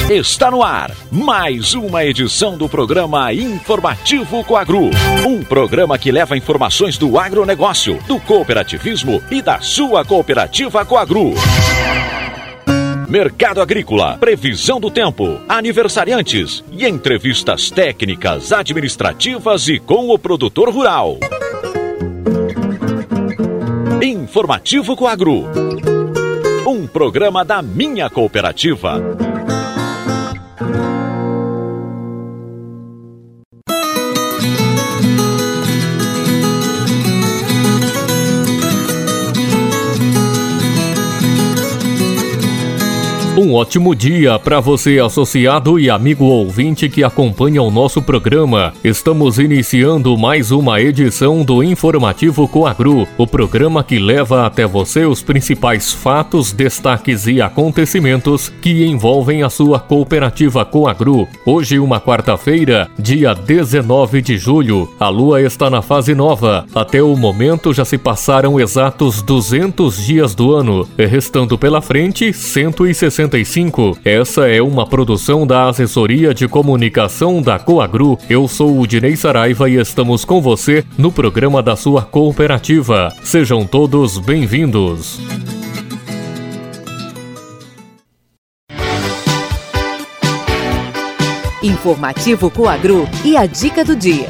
Está no ar mais uma edição do programa Informativo Coagru. Um programa que leva informações do agronegócio, do cooperativismo e da sua cooperativa Coagru. Mercado agrícola, previsão do tempo, aniversariantes e entrevistas técnicas, administrativas e com o produtor rural. Informativo Coagru. Um programa da minha cooperativa. Um ótimo dia para você, associado e amigo ouvinte que acompanha o nosso programa. Estamos iniciando mais uma edição do Informativo Coagru, o programa que leva até você os principais fatos, destaques e acontecimentos que envolvem a sua cooperativa Coagru. Hoje, uma quarta-feira, dia 19 de julho. A lua está na fase nova. Até o momento já se passaram exatos 200 dias do ano, restando pela frente 165. Essa é uma produção da Assessoria de Comunicação da Coagru. Eu sou o Dinei Saraiva e estamos com você no programa da sua cooperativa. Sejam todos bem-vindos. Informativo Coagru e a dica do dia.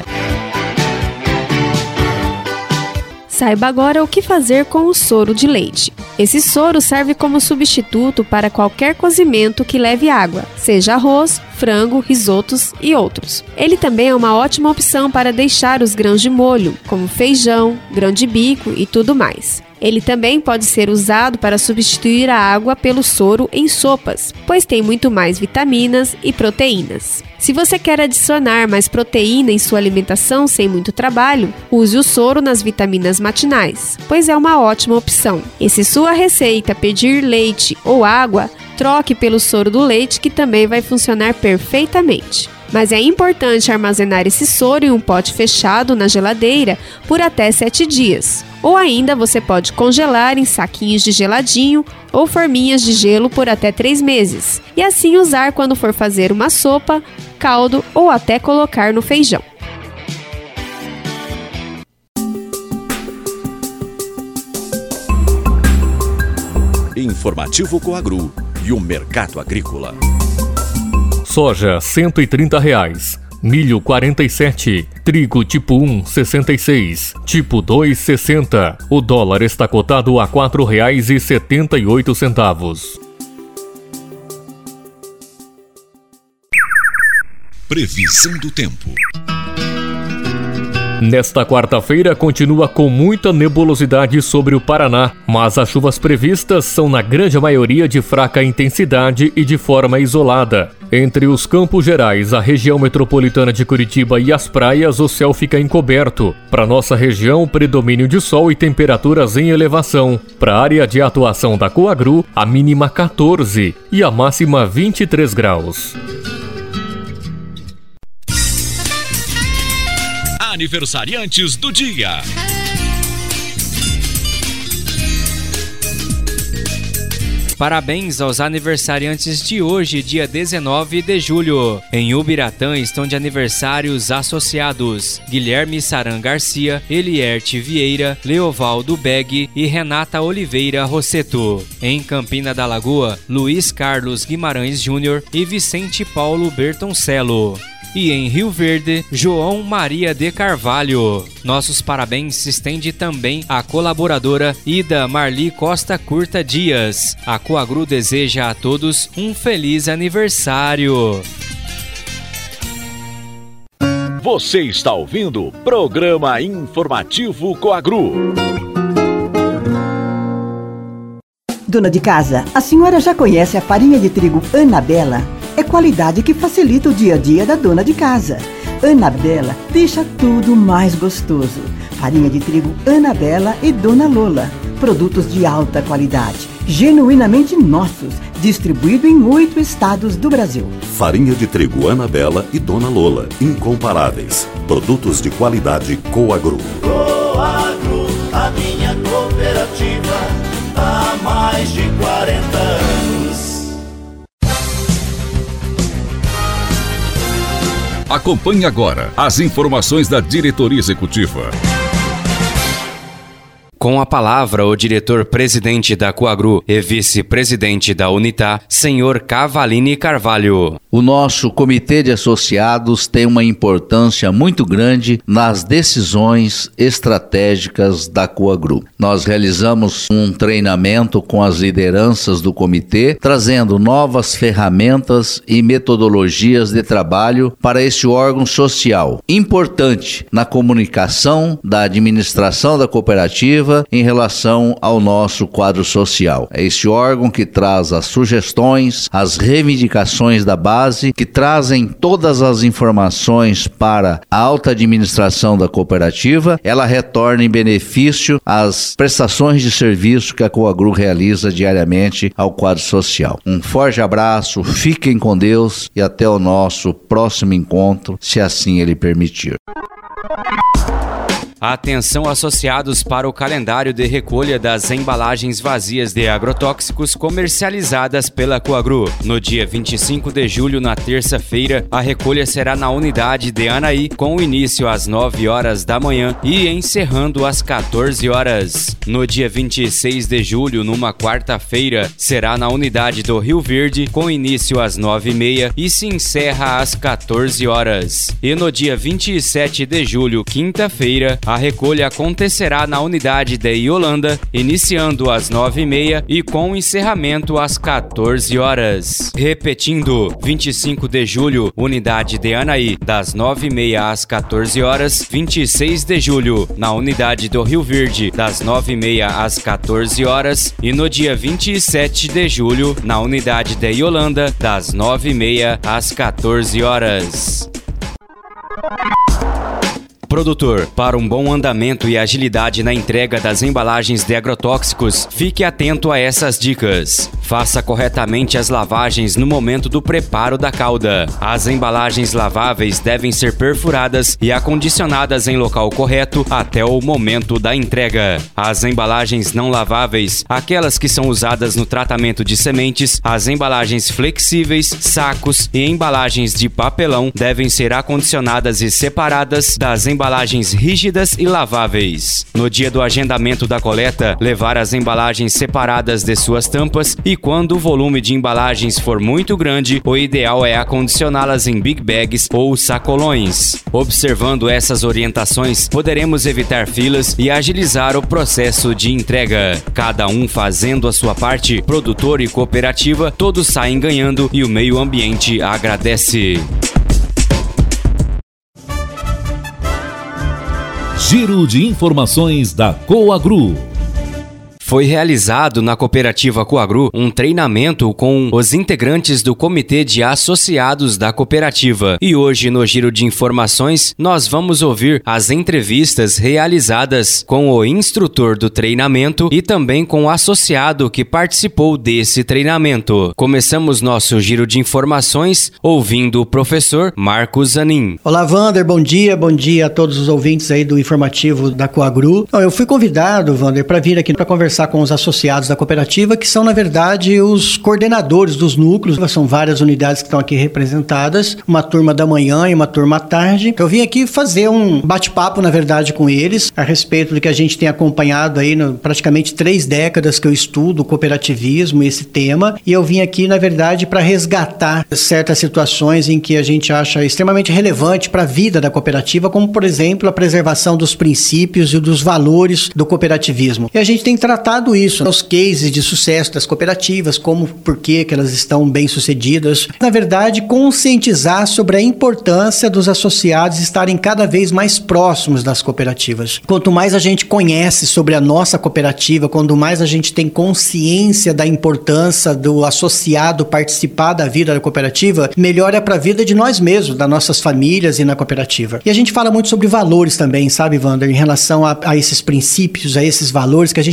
Saiba agora o que fazer com o soro de leite. Esse soro serve como substituto para qualquer cozimento que leve água, seja arroz, frango, risotos e outros. Ele também é uma ótima opção para deixar os grãos de molho, como feijão, grão de bico e tudo mais. Ele também pode ser usado para substituir a água pelo soro em sopas, pois tem muito mais vitaminas e proteínas. Se você quer adicionar mais proteína em sua alimentação sem muito trabalho, use o soro nas vitaminas matinais, pois é uma ótima opção. E se sua receita pedir leite ou água, troque pelo soro do leite, que também vai funcionar perfeitamente. Mas é importante armazenar esse soro em um pote fechado na geladeira por até 7 dias. Ou ainda você pode congelar em saquinhos de geladinho ou forminhas de gelo por até 3 meses. E assim usar quando for fazer uma sopa, caldo ou até colocar no feijão. Informativo Coagru e o mercado agrícola. Soja, R$ 130. Milho, 47. Trigo tipo 1, 66. Tipo 2, 60. O dólar está cotado a R$ 4,78. Previsão do tempo. Nesta quarta-feira continua com muita nebulosidade sobre o Paraná, mas as chuvas previstas são na grande maioria de fraca intensidade e de forma isolada. Entre os Campos Gerais, a região metropolitana de Curitiba e as praias, o céu fica encoberto. Para nossa região, predomínio de sol e temperaturas em elevação. Para a área de atuação da Coagru, a mínima 14 e a máxima 23 graus. Aniversariantes do dia. Parabéns aos aniversariantes de hoje, dia 19 de julho. Em Ubiratã estão de aniversários associados Guilherme Saran Garcia, Elierte Vieira, Leovaldo Beg e Renata Oliveira Rosseto. Em Campina da Lagoa, Luiz Carlos Guimarães Júnior e Vicente Paulo Bertoncello. E em Rio Verde, João Maria de Carvalho. Nossos parabéns se estende também à colaboradora Ida Marli Costa Curta Dias. A Coagru deseja a todos um feliz aniversário. Você está ouvindo o programa Informativo Coagru. Dona de casa, a senhora já conhece a farinha de trigo Anabela? É qualidade que facilita o dia a dia da dona de casa. Anabela deixa tudo mais gostoso. Farinha de trigo Anabela e Dona Lola. Produtos de alta qualidade, genuinamente nossos, distribuído em 8 estados do Brasil. Farinha de trigo Anabela e Dona Lola, incomparáveis. Produtos de qualidade Coagru. Coagru, a minha cooperativa, há mais de 40 anos. Acompanhe agora as informações da diretoria executiva. Com a palavra, o diretor-presidente da Coagru e vice-presidente da Unitá, senhor Cavalini Carvalho. O nosso comitê de associados tem uma importância muito grande nas decisões estratégicas da Coagru. Nós realizamos um treinamento com as lideranças do comitê, trazendo novas ferramentas e metodologias de trabalho para este órgão social, importante na comunicação da administração da cooperativa em relação ao nosso quadro social. É este órgão que traz as sugestões, as reivindicações da base, que trazem todas as informações para a alta administração da cooperativa. Ela retorna em benefício às prestações de serviço que a Coagru realiza diariamente ao quadro social. Um forte abraço, fiquem com Deus e até o nosso próximo encontro, se assim Ele permitir. Atenção associados para o calendário de recolha das embalagens vazias de agrotóxicos comercializadas pela Coagru. No dia 25 de julho, na terça-feira, a recolha será na unidade de Anaí, com início às 9 horas da manhã e encerrando às 14 horas. No dia 26 de julho, numa quarta-feira, será na unidade do Rio Verde, com início às 9h30 e se encerra às 14 horas. E no dia 27 de julho, quinta-feira, a recolha acontecerá na unidade de Iolanda, iniciando às 9h30 e com encerramento às 14 horas. Repetindo, 25 de julho, unidade de Anaí, das 9h30 às 14 horas. 26 de julho, na unidade do Rio Verde, das 9h30 às 14 horas. E no dia 27 de julho, na unidade de Iolanda, das 9h30 às 14 horas. Produtor, para um bom andamento e agilidade na entrega das embalagens de agrotóxicos, fique atento a essas dicas. Faça corretamente as lavagens no momento do preparo da calda. As embalagens laváveis devem ser perfuradas e acondicionadas em local correto até o momento da entrega. As embalagens não laváveis, aquelas que são usadas no tratamento de sementes, as embalagens flexíveis, sacos e embalagens de papelão devem ser acondicionadas e separadas das embalagens rígidas e laváveis. No dia do agendamento da coleta, levar as embalagens separadas de suas tampas e quando o volume de embalagens for muito grande, o ideal é acondicioná-las em big bags ou sacolões. Observando essas orientações, poderemos evitar filas e agilizar o processo de entrega. Cada um fazendo a sua parte, produtor e cooperativa, todos saem ganhando e o meio ambiente agradece. Giro de informações da Coagru. Foi realizado na cooperativa Coagru um treinamento com os integrantes do comitê de associados da cooperativa. E hoje, no Giro de Informações, nós vamos ouvir as entrevistas realizadas com o instrutor do treinamento e também com o associado que participou desse treinamento. Começamos nosso Giro de Informações ouvindo o professor Marcos Zanin. Olá, Wander, bom dia a todos os ouvintes aí do informativo da Coagru. Eu fui convidado, Wander, para vir aqui para conversar com os associados da cooperativa, que são, na verdade, os coordenadores dos núcleos. São várias unidades que estão aqui representadas, uma turma da manhã e uma turma à tarde. Eu vim aqui fazer um bate-papo, na verdade, com eles, a respeito do que a gente tem acompanhado aí, praticamente 3 décadas que eu estudo o cooperativismo e esse tema, e eu vim aqui, na verdade, para resgatar certas situações em que a gente acha extremamente relevante para a vida da cooperativa, como, por exemplo, a preservação dos princípios e dos valores do cooperativismo. E a gente tem tratado isso nos cases de sucesso das cooperativas, como por que elas estão bem sucedidas. Na verdade, conscientizar sobre a importância dos associados estarem cada vez mais próximos das cooperativas. Quanto mais a gente conhece sobre a nossa cooperativa, quanto mais a gente tem consciência da importância do associado participar da vida da cooperativa, melhor é para a vida de nós mesmos, das nossas famílias e na cooperativa. E a gente fala muito sobre valores também, sabe, Wander, em relação a esses princípios, a esses valores que a gente não pode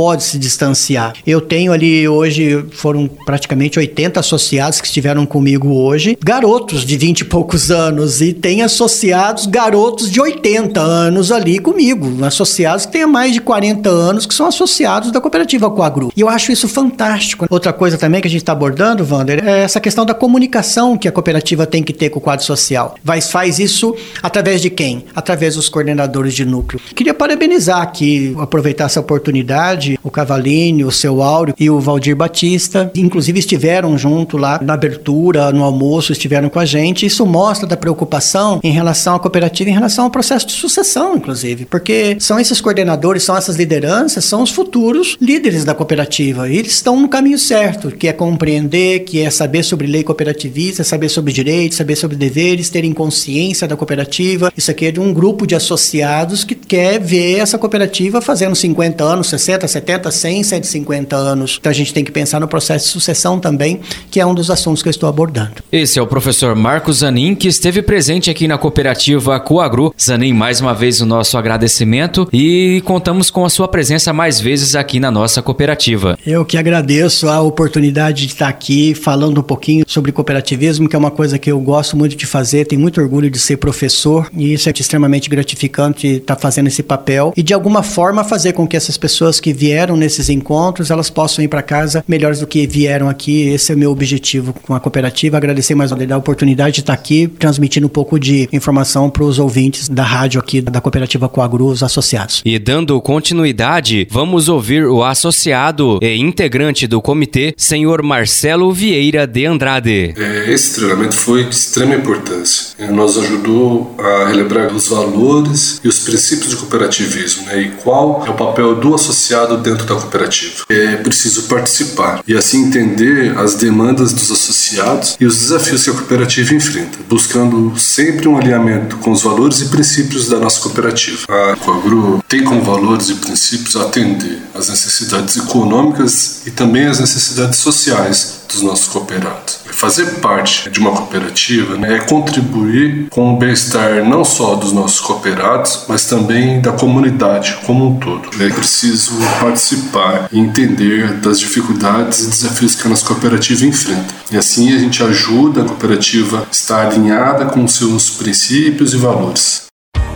pode se distanciar. Eu tenho ali hoje, foram praticamente 80 associados que estiveram comigo hoje, garotos de 20 e poucos anos, e tem associados garotos de 80 anos ali comigo, associados que têm mais de 40 anos que são associados da cooperativa Coagru. E eu acho isso fantástico. Outra coisa também que a gente está abordando, Wander, é essa questão da comunicação que a cooperativa tem que ter com o quadro social. Faz isso através de quem? Através dos coordenadores de núcleo. Queria parabenizar aqui, aproveitar essa oportunidade, o Cavalini, o seu Áureo e o Valdir Batista, inclusive estiveram junto lá na abertura, no almoço, estiveram com a gente. Isso mostra da preocupação em relação à cooperativa, em relação ao processo de sucessão, inclusive, porque são esses coordenadores, são essas lideranças, são os futuros líderes da cooperativa. E eles estão no caminho certo, que é compreender, que é saber sobre lei cooperativista, saber sobre direitos, saber sobre deveres, terem consciência da cooperativa. Isso aqui é de um grupo de associados que quer ver essa cooperativa fazendo 50 anos, 60, 70, 100, 150 anos. Então a gente tem que pensar no processo de sucessão também, que é um dos assuntos que eu estou abordando. Esse é o professor Marcos Zanin, que esteve presente aqui na cooperativa Coagru. Zanin, mais uma vez o nosso agradecimento e contamos com a sua presença mais vezes aqui na nossa cooperativa. Eu que agradeço a oportunidade de estar aqui falando um pouquinho sobre cooperativismo, que é uma coisa que eu gosto muito de fazer, tenho muito orgulho de ser professor e isso é extremamente gratificante estar fazendo esse papel e de alguma forma fazer com que essas pessoas que vieram nesses encontros, elas possam ir para casa melhores do que vieram aqui. Esse é o meu objetivo com a cooperativa. Agradecer mais uma vez a oportunidade de estar aqui transmitindo um pouco de informação para os ouvintes da rádio aqui da cooperativa Coagru, os associados. E dando continuidade, vamos ouvir o associado e integrante do comitê, senhor Marcelo Vieira de Andrade. Esse treinamento foi de extrema importância. Nos ajudou a relembrar os valores e os princípios do cooperativismo, e qual é o papel do associado dentro da cooperativa. É preciso participar e assim entender as demandas dos associados e os desafios que a cooperativa enfrenta, buscando sempre um alinhamento com os valores e princípios da nossa cooperativa. A Coagru tem como valores e princípios atender às necessidades econômicas e também às necessidades sociais dos nossos cooperados. Fazer parte de uma cooperativa é contribuir com o bem-estar não só dos nossos cooperados, mas também da comunidade como um todo. É preciso participar e entender das dificuldades e desafios que a nossa cooperativa enfrenta. E assim a gente ajuda a cooperativa a estar alinhada com seus princípios e valores.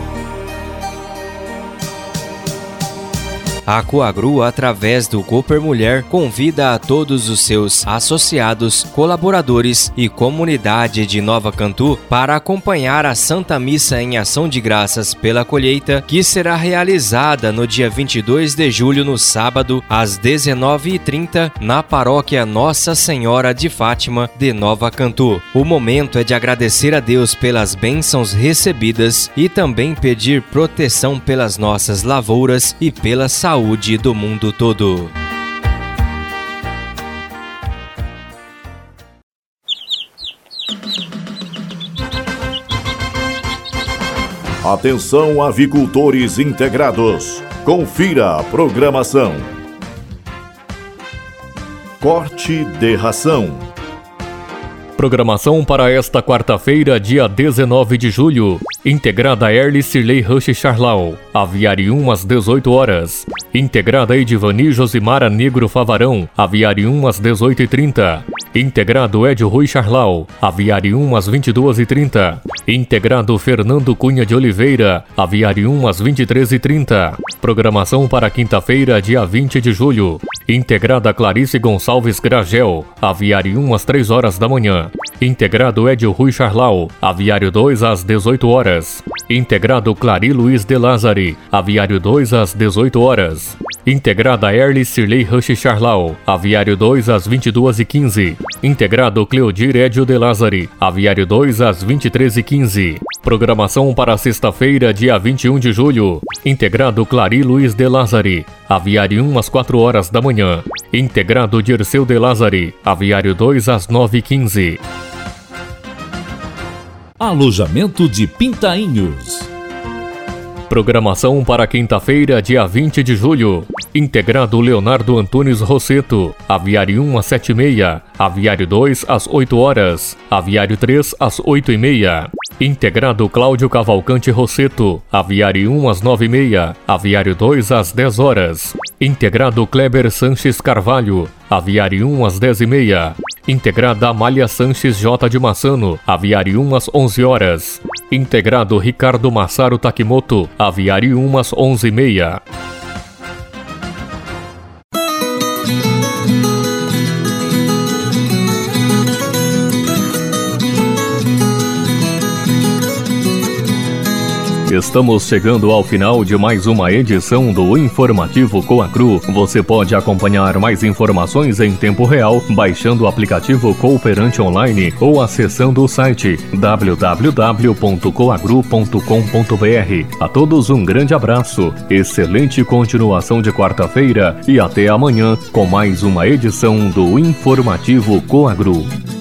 A Coagru, através do Cooper Mulher, convida a todos os seus associados, colaboradores e comunidade de Nova Cantu para acompanhar a Santa Missa em Ação de Graças pela Colheita, que será realizada no dia 22 de julho, no sábado, às 19h30, na paróquia Nossa Senhora de Fátima de Nova Cantu. O momento é de agradecer a Deus pelas bênçãos recebidas e também pedir proteção pelas nossas lavouras e pela saúde do mundo todo. Atenção, avicultores integrados. Confira a programação. Corte de ração. Programação para esta quarta-feira, dia 19 de julho. Integrada Erli Cirlei Rush Charlau, Aviário 1 às 18 horas. Integrada Edivani Josimara Negro Favarão, Aviário 1 às 18h30. Integrado Edio Rui Charlau, Aviário 1 às 22h30. Integrado Fernando Cunha de Oliveira, Aviário 1 às 23h30. Programação para quinta-feira, dia 20 de julho. Integrada Clarice Gonçalves Gragel, Aviário 1 às 3 horas da manhã. Integrado Edio Rui Charlau, Aviário 2 às 18 horas. Integrado Clari Luiz de Lázari, Aviário 2 às 18 horas. Integrada Erli Cirlei Rush Charlau, Aviário 2 às 22h15. Integrado Cleodir Edio de Lázari, Aviário 2 às 23h15. Programação para sexta-feira, dia 21 de julho. Integrado Clari Luiz de Lázari, Aviário 1 às 4 horas da manhã. Integrado Dirceu de Lázari, Aviário 2 às 9h15. Alojamento de Pintainhos. Programação para quinta-feira, dia 20 de julho. Integrado Leonardo Antunes Rosseto, Aviário 1 às 7h30, Aviário 2 às 8 horas, Aviário 3 às 8h30. Integrado Cláudio Cavalcante Rosseto, Aviário 1 às 9h30, Aviário 2 às 10 horas. Integrado Kleber Sanches Carvalho, Aviário 1 às 10h30. Integrada Amália Sanches J. de Massano, Aviário 1 às 11 horas. Integrado Ricardo Massaro Takimoto, Aviário 1 às 11h30. Estamos chegando ao final de mais uma edição do Informativo Coagru. Você pode acompanhar mais informações em tempo real baixando o aplicativo Cooperante Online ou acessando o site www.coagru.com.br. A todos um grande abraço, excelente continuação de quarta-feira e até amanhã com mais uma edição do Informativo Coagru.